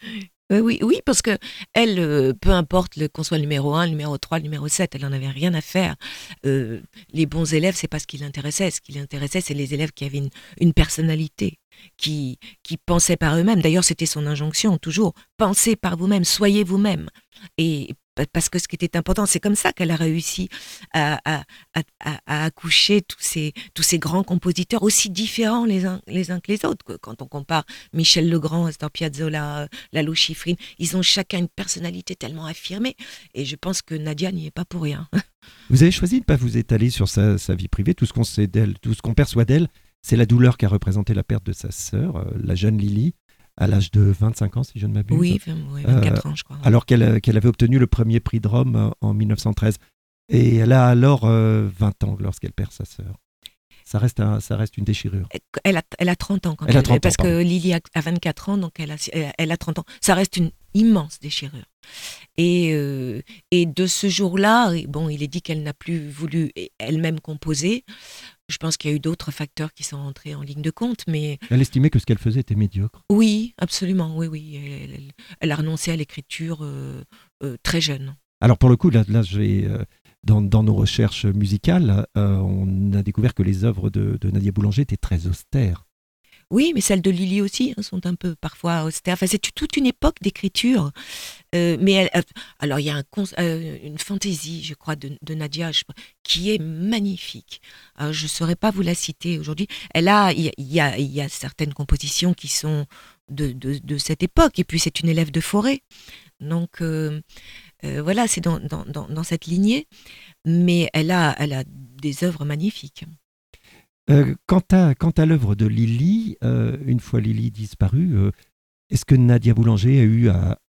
Oui, parce que elle, peu importe qu'on soit le numéro 1, le numéro 3, le numéro 7, elle n'en avait rien à faire. Les bons élèves, c'est pas ce qui l'intéressait. Ce qui l'intéressait, c'est les élèves qui avaient une personnalité, qui pensaient par eux-mêmes. D'ailleurs, c'était son injonction, toujours. Pensez par vous-même, soyez vous-même. Et parce que ce qui était important, c'est comme ça qu'elle a réussi à accoucher tous ces grands compositeurs aussi différents les uns que les autres. Quand on compare Michel Legrand, Astor Piazzolla, Lalo Schifrin, ils ont chacun une personnalité tellement affirmée. Et je pense que Nadia n'y est pas pour rien. Vous avez choisi de ne pas vous étaler sur sa vie privée. Tout ce qu'on sait d'elle, tout ce qu'on perçoit d'elle, c'est la douleur qu'a représenté la perte de sa sœur, la jeune Lily, à l'âge de 25 ans, si je ne m'abuse. Oui, 24 ans, je crois. Alors qu'elle avait obtenu le premier prix de Rome en 1913. Et elle a alors 20 ans lorsqu'elle perd sa sœur. Ça reste une déchirure. Elle a 30 ans quand elle a 30 ans, parce pardon. que Lily a 24 ans, donc elle a 30 ans. Ça reste une immense déchirure. Et de ce jour-là, bon, il est dit qu'elle n'a plus voulu elle-même composer. Je pense qu'il y a eu d'autres facteurs qui sont entrés en ligne de compte, mais... Elle estimait que ce qu'elle faisait était médiocre. Oui, absolument, oui. Elle a renoncé à l'écriture très jeune. Alors pour le coup, là j'ai... Dans nos recherches musicales, on a découvert que les œuvres de Nadia Boulanger étaient très austères. Oui, mais celles de Lily aussi sont un peu parfois austères. Enfin, c'est toute une époque d'écriture. Mais alors, il y a une fantaisie, je crois, de Nadia qui est magnifique. Alors, je ne saurais pas vous la citer aujourd'hui. Il y a certaines compositions qui sont de cette époque. Et puis, c'est une élève de Fauré. Donc, voilà, c'est dans cette lignée. Mais elle a des œuvres magnifiques. Quant à l'œuvre de Lily, une fois Lily disparue, est-ce que Nadia Boulanger a eu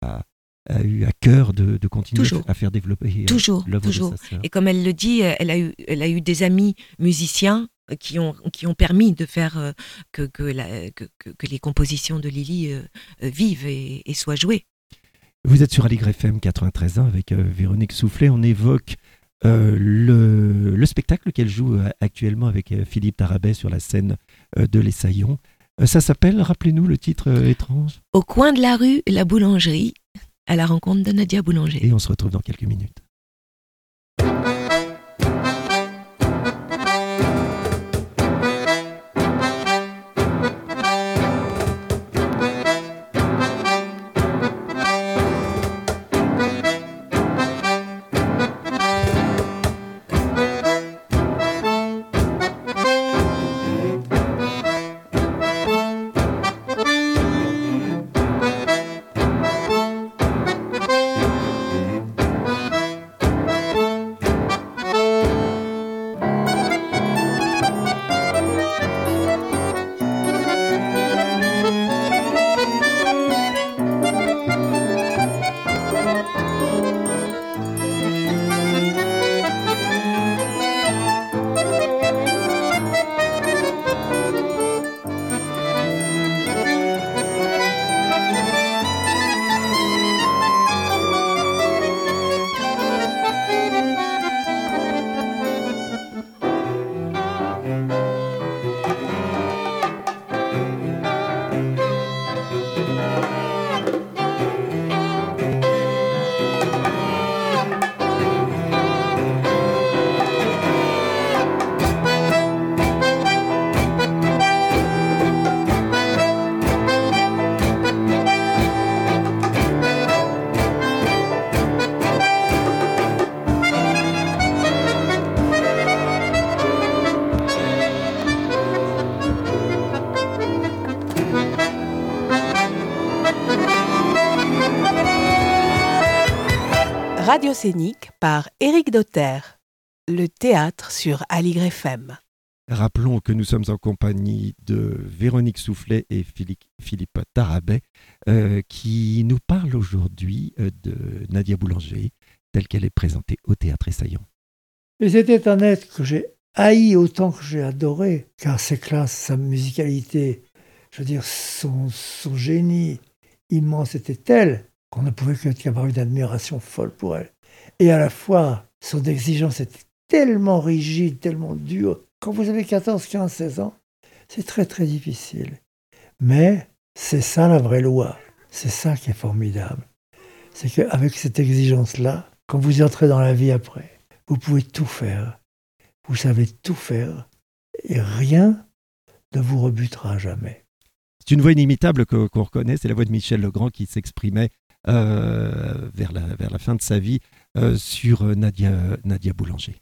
à cœur de continuer à faire développer l'œuvre de sa sœur? Et comme elle le dit, elle a eu des amis musiciens qui ont permis de faire que les compositions de Lily vivent et soient jouées. Vous êtes sur Aligre FM 93.1 avec Véronique Soufflet. On évoque le spectacle qu'elle joue actuellement avec Philippe Tarabet sur la scène de l'Essaillon. Ça s'appelle, rappelez-nous le titre étrange. Au coin de la rue, la boulangerie, à la rencontre de Nadia Boulanger. Et on se retrouve dans quelques minutes. Radio Scénique par Éric Dauter. Le théâtre sur Aligre FM. Rappelons que nous sommes en compagnie de Véronique Soufflet et Philippe Tarabet qui nous parlent aujourd'hui de Nadia Boulanger telle qu'elle est présentée au Théâtre Essaillon. Mais c'était un être que j'ai haï autant que j'ai adoré, car ses classes, sa musicalité, je veux dire, son génie immense était tel qu'on ne pouvait qu'avoir une admiration folle pour elle. Et à la fois, son exigence était tellement rigide, tellement dure. Quand vous avez 14, 15, 16 ans, c'est très très difficile. Mais c'est ça la vraie loi. C'est ça qui est formidable. C'est qu'avec cette exigence-là, quand vous entrez dans la vie après, vous pouvez tout faire. Vous savez tout faire et rien ne vous rebutera jamais. C'est une voix inimitable qu'on reconnaît, c'est la voix de Michel Legrand qui s'exprimait vers la fin de sa vie sur Nadia Boulanger.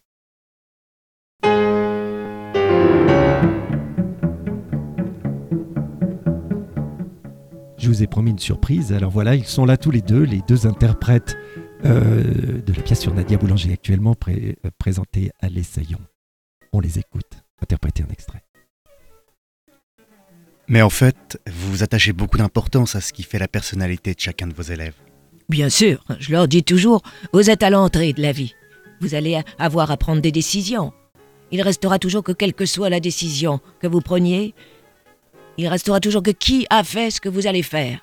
Je vous ai promis une surprise, alors voilà, ils sont là tous les deux interprètes de la pièce sur Nadia Boulanger actuellement présentée à l'Essaillon. On les écoute, interpréter un extrait. Mais en fait, vous attachez beaucoup d'importance à ce qui fait la personnalité de chacun de vos élèves. Bien sûr, je leur dis toujours, vous êtes à l'entrée de la vie. Vous allez avoir à prendre des décisions. Il restera toujours que quelle que soit la décision que vous preniez, il restera toujours que qui a fait ce que vous allez faire.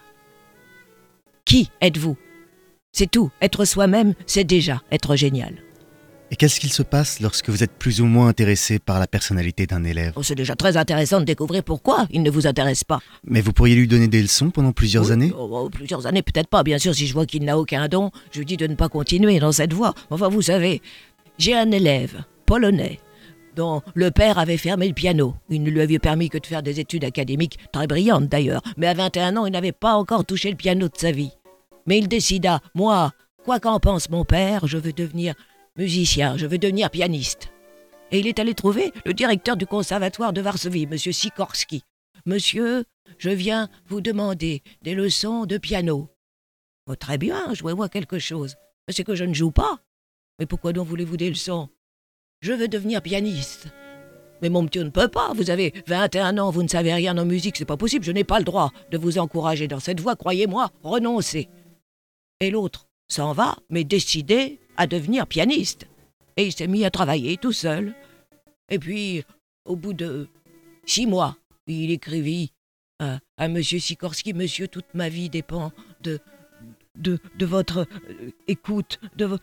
Qui êtes-vous ? C'est tout. Être soi-même, c'est déjà être génial. Et qu'est-ce qu'il se passe lorsque vous êtes plus ou moins intéressé par la personnalité d'un élève ? C'est déjà très intéressant de découvrir pourquoi il ne vous intéresse pas. Mais vous pourriez lui donner des leçons pendant plusieurs années ? Plusieurs années, peut-être pas. Bien sûr, si je vois qu'il n'a aucun don, je lui dis de ne pas continuer dans cette voie. Enfin, vous savez, j'ai un élève polonais dont le père avait fermé le piano. Il ne lui avait permis que de faire des études académiques, très brillantes d'ailleurs. Mais à 21 ans, il n'avait pas encore touché le piano de sa vie. Mais il décida, moi, quoi qu'en pense mon père, je veux devenir musicien, je veux devenir pianiste. Et il est allé trouver le directeur du conservatoire de Varsovie, M. Sikorski. « Monsieur, je viens vous demander des leçons de piano. » « Oh, très bien, jouez-moi quelque chose. »« C'est que je ne joue pas. »« Mais pourquoi donc voulez-vous des leçons ? » ?»« Je veux devenir pianiste. »« Mais mon petit, on ne peut pas. Vous avez 21 ans, vous ne savez rien en musique, c'est pas possible. Je n'ai pas le droit de vous encourager dans cette voie. Croyez-moi, renoncez. » Et l'autre s'en va, mais décidé à devenir pianiste. Et il s'est mis à travailler tout seul. Et puis, au bout de 6 mois, il écrivit à M. Sikorski, « Monsieur, toute ma vie dépend de votre écoute.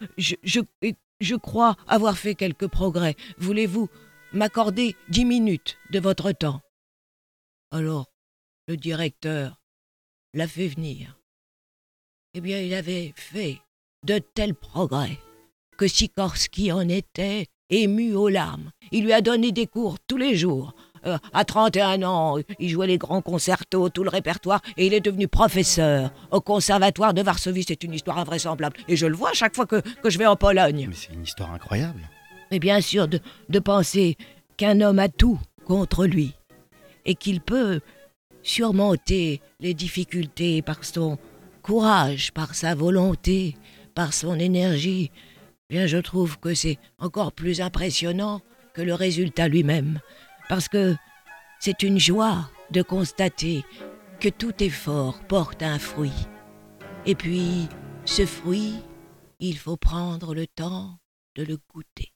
Je crois avoir fait quelques progrès. Voulez-vous m'accorder 10 minutes de votre temps ?» Alors, le directeur l'a fait venir. Eh bien, il avait fait de tels progrès que Sikorski en était ému aux larmes. Il lui a donné des cours tous les jours. À 31 ans, il jouait les grands concertos, tout le répertoire, et il est devenu professeur au conservatoire de Varsovie. C'est une histoire invraisemblable. Et je le vois chaque fois que je vais en Pologne. Mais c'est une histoire incroyable. Mais bien sûr, de penser qu'un homme a tout contre lui et qu'il peut surmonter les difficultés par son courage, par sa volonté, par son énergie, bien je trouve que c'est encore plus impressionnant que le résultat lui-même. Parce que c'est une joie de constater que tout effort porte un fruit. Et puis, ce fruit, il faut prendre le temps de le goûter.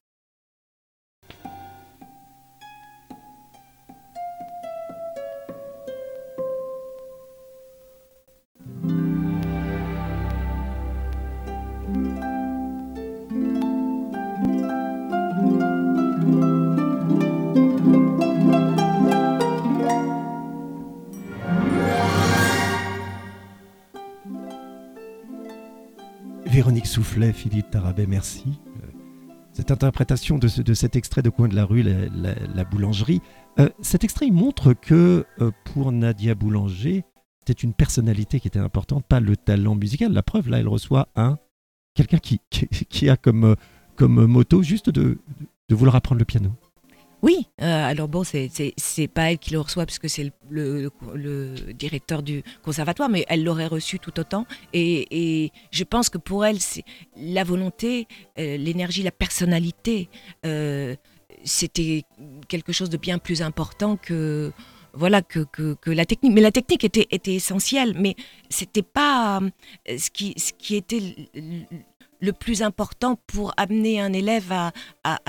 Véronique Soufflet, Philippe Tarabet, merci. Cette interprétation de cet extrait de Coin de la rue, la boulangerie, cet extrait il montre que pour Nadia Boulanger, c'était une personnalité qui était importante, pas le talent musical. La preuve, là, elle reçoit quelqu'un qui a comme motto juste de vouloir apprendre le piano. Oui, alors bon, c'est pas elle qui le reçoit parce que c'est le directeur du conservatoire, mais elle l'aurait reçu tout autant. Et je pense que pour elle, c'est la volonté, l'énergie, la personnalité, c'était quelque chose de bien plus important que la technique. Mais la technique était essentielle, mais c'était pas ce qui était le plus important pour amener un élève à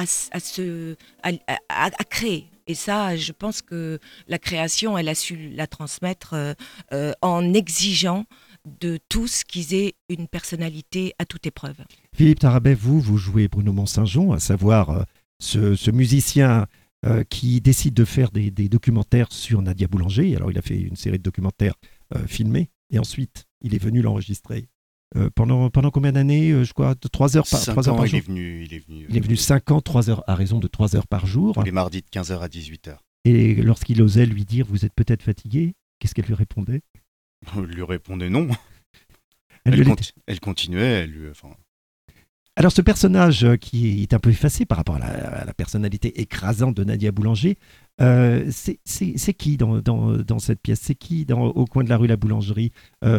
créer. Et ça, je pense que la création, elle a su la transmettre en exigeant de tous qu'ils aient une personnalité à toute épreuve. Philippe Tarabet, vous jouez Bruno Mont-Saint-Jean, à savoir ce musicien qui décide de faire des documentaires sur Nadia Boulanger. Alors, il a fait une série de documentaires filmés. Et ensuite, il est venu l'enregistrer. Pendant combien d'années, je crois, 3 heures par, 3 heures par jour. Il est venu 5 ans, 3 heures, à raison de 3 heures par jour. tous les mardis de 15h à 18h. Et lorsqu'il osait lui dire, vous êtes peut-être fatigué, qu'est-ce qu'elle lui répondait? Elle lui répondait non. Elle lui Elle continuait. Alors ce personnage qui est un peu effacé par rapport à la personnalité écrasante de Nadia Boulanger, c'est qui dans cette pièce? C'est qui au coin de la rue La Boulangerie?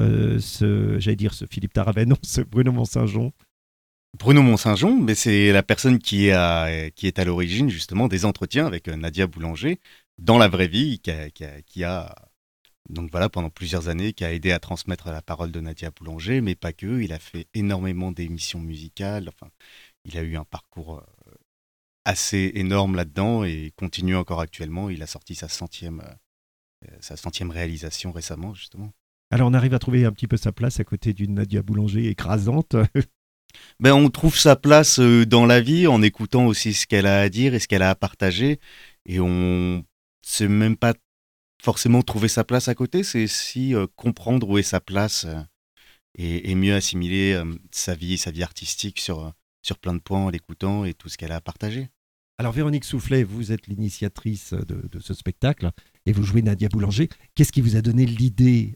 Ce Philippe Taravet, non, ce Bruno Mont-Saint-Jean. Bruno Mont-Saint-Jean, mais c'est la personne qui est à l'origine justement des entretiens avec Nadia Boulanger dans la vraie vie, qui a donc voilà, pendant plusieurs années, qui a aidé à transmettre la parole de Nadia Boulanger, mais pas que. Il a fait énormément d'émissions musicales. Enfin, il a eu un parcours assez énorme là-dedans et continue encore actuellement. Il a sorti sa centième réalisation récemment, justement. Alors on arrive à trouver un petit peu sa place à côté d'une Nadia Boulanger écrasante. Ben, on trouve sa place dans la vie en écoutant aussi ce qu'elle a à dire et ce qu'elle a à partager. Et on ne sait même pas forcément trouver sa place à côté, c'est aussi comprendre où est sa place et mieux assimiler sa vie artistique sur plein de points en l'écoutant et tout ce qu'elle a à partager. Alors Véronique Soufflet, vous êtes l'initiatrice de ce spectacle et vous jouez Nadia Boulanger. Qu'est-ce qui vous a donné l'idée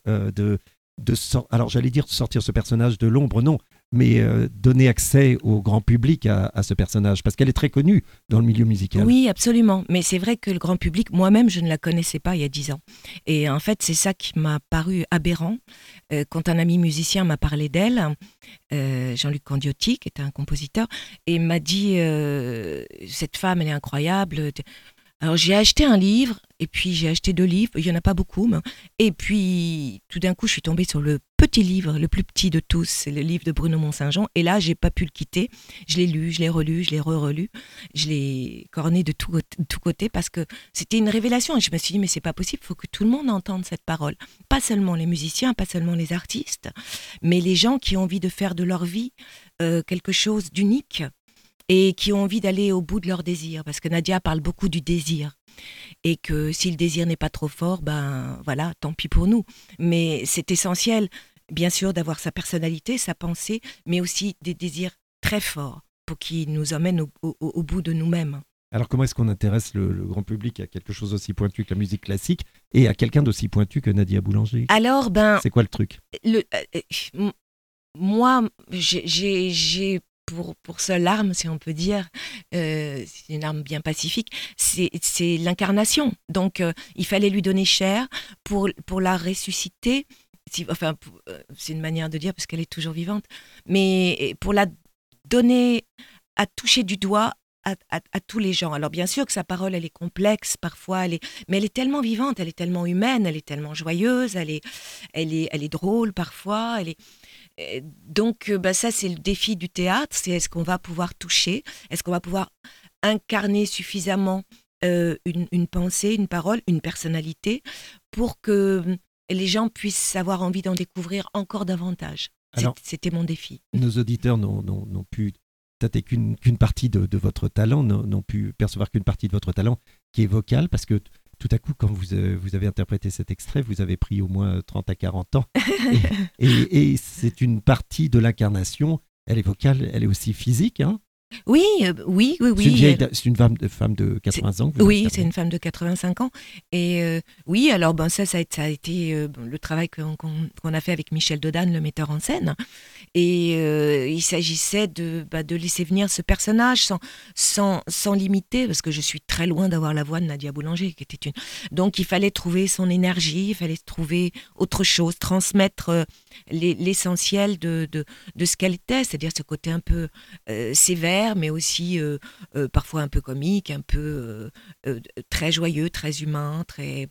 alors j'allais dire sortir ce personnage de l'ombre, non, mais donner accès au grand public à ce personnage, parce qu'elle est très connue dans le milieu musical. Oui, absolument, mais c'est vrai que le grand public, moi-même, je ne la connaissais pas il y a 10 ans. Et en fait, c'est ça qui m'a paru aberrant. Quand un ami musicien m'a parlé d'elle, Jean-Luc Candiotti, qui était un compositeur, et m'a dit « Cette femme, elle est incroyable ». Alors j'ai acheté un livre, et puis j'ai acheté 2 livres, il n'y en a pas beaucoup, et puis tout d'un coup je suis tombée sur le petit livre, le plus petit de tous, c'est le livre de Bruno Mont-Saint-Jean, et là j'ai pas pu le quitter, je l'ai lu, je l'ai relu, je l'ai re-relu, je l'ai corné de tout côté parce que c'était une révélation, et je me suis dit mais c'est pas possible, il faut que tout le monde entende cette parole, pas seulement les musiciens, pas seulement les artistes, mais les gens qui ont envie de faire de leur vie quelque chose d'unique, et qui ont envie d'aller au bout de leur désir, parce que Nadia parle beaucoup du désir, et que si le désir n'est pas trop fort, ben voilà, tant pis pour nous. Mais c'est essentiel, bien sûr, d'avoir sa personnalité, sa pensée, mais aussi des désirs très forts pour qu'ils nous emmènent au bout de nous-mêmes. Alors comment est-ce qu'on intéresse le grand public à quelque chose aussi pointu que la musique classique et à quelqu'un d'aussi pointu que Nadia Boulanger? Alors, c'est quoi le truc? Moi, j'ai pour seule arme, si on peut dire, c'est une arme bien pacifique, c'est l'incarnation. Donc, il fallait lui donner chair pour la ressusciter. C'est une manière de dire parce qu'elle est toujours vivante, mais pour la donner à toucher du doigt à tous les gens. Alors, bien sûr que sa parole, elle est complexe parfois, mais elle est tellement vivante, elle est tellement humaine, elle est tellement joyeuse, elle est drôle parfois, Donc, ça, c'est le défi du théâtre, c'est est-ce qu'on va pouvoir toucher, est-ce qu'on va pouvoir incarner suffisamment une pensée, une parole, une personnalité pour que les gens puissent avoir envie d'en découvrir encore davantage. Alors, c'était mon défi. Nos auditeurs n'ont pu tâter qu'une partie de votre talent, n'ont pu percevoir qu'une partie de votre talent qui est vocal, parce que tout à coup, quand vous avez interprété cet extrait, vous avez pris au moins 30 à 40 ans. Et c'est une partie de l'incarnation. Elle est vocale, elle est aussi physique. Hein. Oui. C'est une femme de 80 ans. Oui, c'est une femme de 85 ans. Et oui, alors ça a été le travail qu'on a fait avec Michel Dodane, le metteur en scène. Et il s'agissait de laisser venir ce personnage sans limiter, parce que je suis très loin d'avoir la voix de Nadia Boulanger, qui était Donc il fallait trouver son énergie, il fallait trouver autre chose, transmettre l'essentiel de ce qu'elle était, c'est-à-dire ce côté un peu sévère, mais aussi parfois un peu comique, un peu très joyeux, très humain, très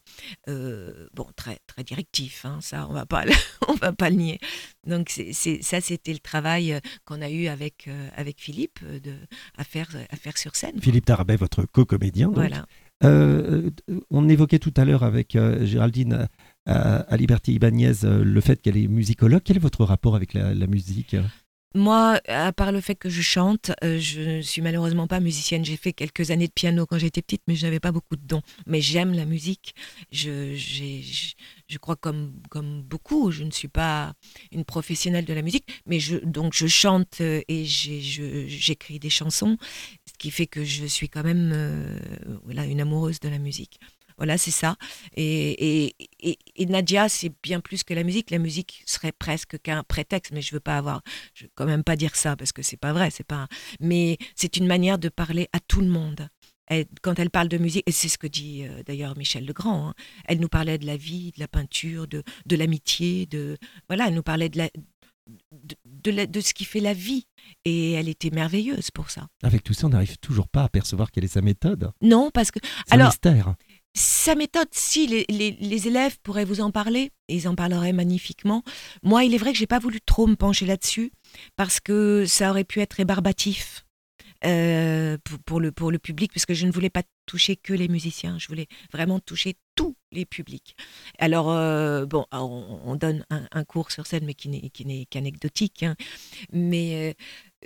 très directif. Hein, ça, on va pas le nier. Donc ça, c'était le travail qu'on a eu avec Philippe à faire sur scène. Philippe Taravet, votre co-comédien. Donc. Voilà. On évoquait tout à l'heure avec Géraldine à Liberty Ibanez le fait qu'elle est musicologue. Quel est votre rapport avec la musique ? Moi, à part le fait que je chante, je suis malheureusement pas musicienne. J'ai fait quelques années de piano quand j'étais petite, mais je n'avais pas beaucoup de dons. Mais j'aime la musique. Je crois comme beaucoup, je ne suis pas une professionnelle de la musique, mais donc je chante et j'écris des chansons, ce qui fait que je suis quand même voilà, une amoureuse de la musique. Voilà, c'est ça. Et Nadia, c'est bien plus que la musique. La musique serait presque qu'un prétexte, mais je veux quand même pas dire ça parce que c'est pas vrai. Mais c'est une manière de parler à tout le monde. Quand elle parle de musique, et c'est ce que dit d'ailleurs Michel Legrand, hein, elle nous parlait de la vie, de la peinture, de l'amitié, voilà, elle nous parlait de ce qui fait la vie. Et elle était merveilleuse pour ça. Avec tout ça, on n'arrive toujours pas à percevoir quelle est sa méthode. Non, parce que... C'est un mystère. Sa méthode, si les élèves pourraient vous en parler, ils en parleraient magnifiquement. Moi, il est vrai que j'ai pas voulu trop me pencher là-dessus parce que ça aurait pu être rébarbatif pour le public, parce que je ne voulais pas toucher que les musiciens, je voulais vraiment toucher tous les publics. Alors, on donne un cours sur scène, mais qui n'est qu'anecdotique, hein. Mais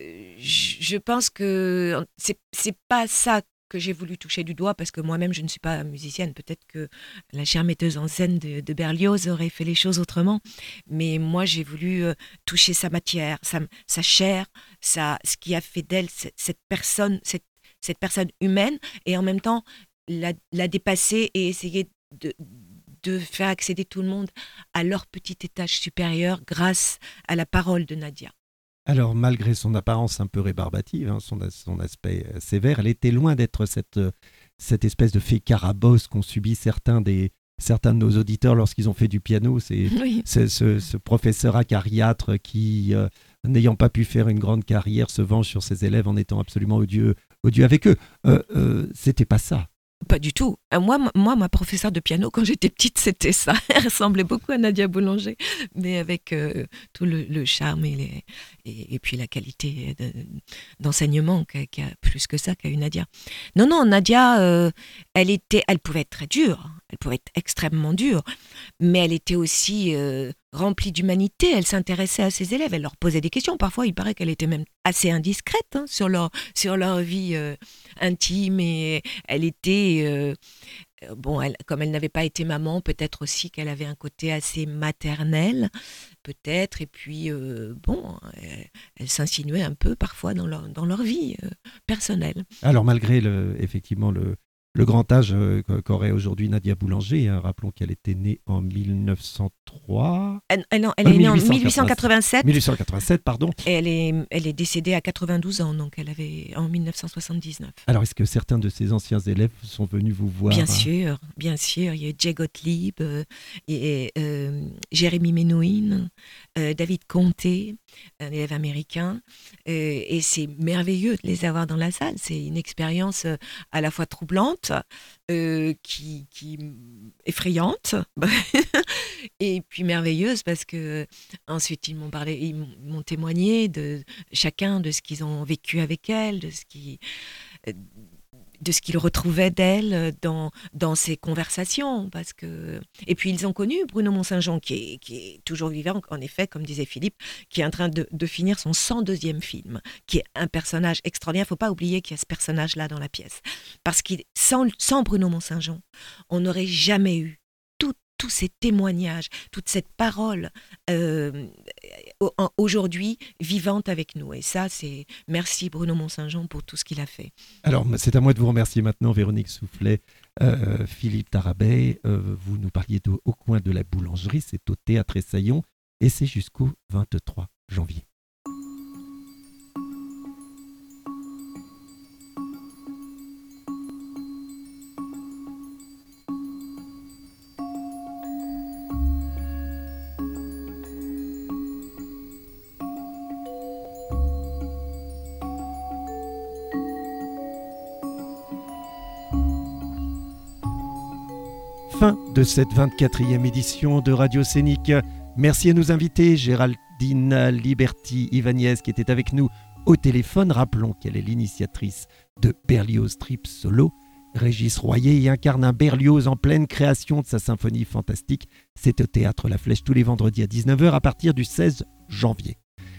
je pense que c'est pas ça que j'ai voulu toucher du doigt, parce que moi-même je ne suis pas musicienne. Peut-être que la chère metteuse en scène de Berlioz aurait fait les choses autrement, mais moi j'ai voulu toucher sa matière, sa chair, ce qui a fait d'elle cette personne humaine, et en même temps la dépasser et essayer de faire accéder tout le monde à leur petit étage supérieur grâce à la parole de Nadia. Alors, malgré son apparence un peu rébarbative, hein, son aspect sévère, elle était loin d'être cette espèce de fée carabosse qu'ont subi certains de nos auditeurs lorsqu'ils ont fait du piano. C'est ce professeur acariâtre qui, n'ayant pas pu faire une grande carrière, se venge sur ses élèves en étant absolument odieux avec eux. C'était pas ça. Pas du tout. Moi, ma professeure de piano, quand j'étais petite, c'était ça. Elle ressemblait beaucoup à Nadia Boulanger, mais avec tout le charme et puis la qualité d'enseignement qu'a plus que ça qu'a eu Nadia. Non, Nadia, elle pouvait être très dure, elle pouvait être extrêmement dure, mais elle était aussi remplie d'humanité. Elle s'intéressait à ses élèves, elle leur posait des questions. Parfois, il paraît qu'elle était même assez indiscrète, hein, sur leur vie intime, et elle était... comme elle n'avait pas été maman, peut-être aussi qu'elle avait un côté assez maternel, peut-être, et puis elle s'insinuait un peu parfois dans leur vie personnelle. Alors malgré effectivement le grand âge qu'aurait aujourd'hui Nadia Boulanger, hein, rappelons qu'elle était née en 1903. Elle est née en 1887. 1887, pardon. Et elle est décédée à 92 ans, donc elle avait en 1979. Alors, est-ce que certains de ses anciens élèves sont venus vous voir? Bien sûr. Il y a Jay Gottlieb, Jérémy Ménouin, David Conté, un élève américain. Et c'est merveilleux de les avoir dans la salle. C'est une expérience à la fois troublante, qui effrayante, et puis merveilleuse, parce que ensuite ils m'ont témoigné de chacun de ce qu'ils ont vécu avec elle, de ce qu'ils retrouvaient d'elle dans ces conversations, et puis ils ont connu Bruno Mont-Saint-Jean qui est toujours vivant, en effet, comme disait Philippe, qui est en train de finir son 102e film, qui est un personnage extraordinaire. Il ne faut pas oublier qu'il y a ce personnage-là dans la pièce, parce que sans Bruno Mont-Saint-Jean, on n'aurait jamais eu tous ces témoignages, toute cette parole aujourd'hui vivante avec nous. Et ça, c'est merci Bruno Mont-Saint-Jean pour tout ce qu'il a fait. Alors, c'est à moi de vous remercier maintenant, Véronique Soufflet, Philippe Tarabay. Vous nous parliez Au coin de la boulangerie, c'est au Théâtre Essaillon, et c'est jusqu'au 23 janvier. Fin de cette 24e édition de Radio Scénique. Merci à nos invités, Géraldine Liberty-Ibanez, qui était avec nous au téléphone. Rappelons qu'elle est l'initiatrice de Berlioz Trip Solo. Régis Royer y incarne un Berlioz en pleine création de sa symphonie fantastique. C'est au Théâtre La Flèche tous les vendredis à 19h à partir du 16 janvier.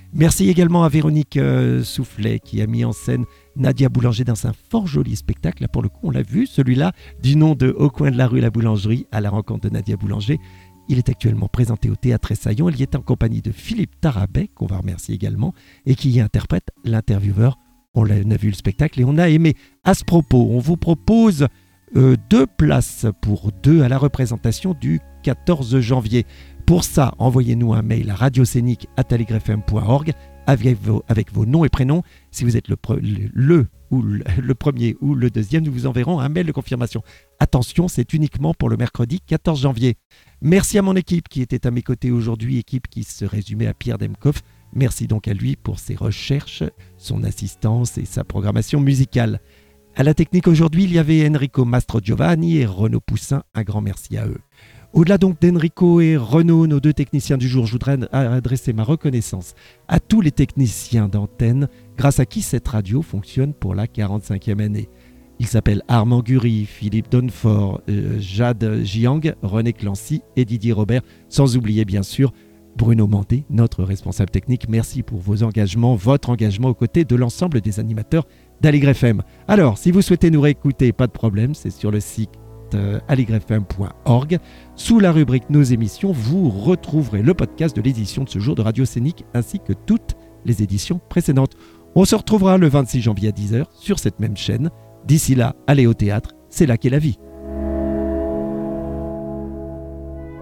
Merci également à Véronique Soufflet qui a mis en scène Nadia Boulanger dans un fort joli spectacle. Là, pour le coup, on l'a vu, celui-là, du nom de Au coin de la rue La Boulangerie, à la rencontre de Nadia Boulanger. Il est actuellement présenté au Théâtre Essaillon. Il y est en compagnie de Philippe Tarabet, qu'on va remercier également, et qui y interprète l'intervieweur. On a vu le spectacle et on a aimé. À ce propos, on vous propose 2 places pour 2 à la représentation du 14 janvier. Pour ça, envoyez-nous un mail à radioscenic@aligrefm.org avec vos noms et prénoms. Si vous êtes le premier ou le deuxième, nous vous enverrons un mail de confirmation. Attention, c'est uniquement pour le mercredi 14 janvier. Merci à mon équipe qui était à mes côtés aujourd'hui, équipe qui se résumait à Pierre Demkoff. Merci donc à lui pour ses recherches, son assistance et sa programmation musicale. À la technique aujourd'hui, il y avait Enrico Mastrogiovanni et Renaud Poussin. Un grand merci à eux. Au-delà donc d'Enrico et Renaud, nos 2 techniciens du jour, je voudrais adresser ma reconnaissance à tous les techniciens d'antenne, grâce à qui cette radio fonctionne pour la 45e année. Ils s'appellent Armand Gury, Philippe Donfort, Jade Jiang, René Clancy et Didier Robert, sans oublier bien sûr Bruno Mandé, notre responsable technique. Merci pour vos engagements, votre engagement aux côtés de l'ensemble des animateurs d'Aligre FM. Alors, si vous souhaitez nous réécouter, pas de problème, c'est sur le site aligrefm.org. Sous la rubrique Nos émissions, vous retrouverez le podcast de l'édition de ce jour de Radio Scénique ainsi que toutes les éditions précédentes. On se retrouvera le 26 janvier à 10h sur cette même chaîne. D'ici là, allez au théâtre, c'est là qu'est la vie.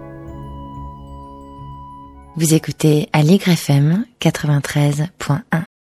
Vous écoutez Aligre FM 93.1.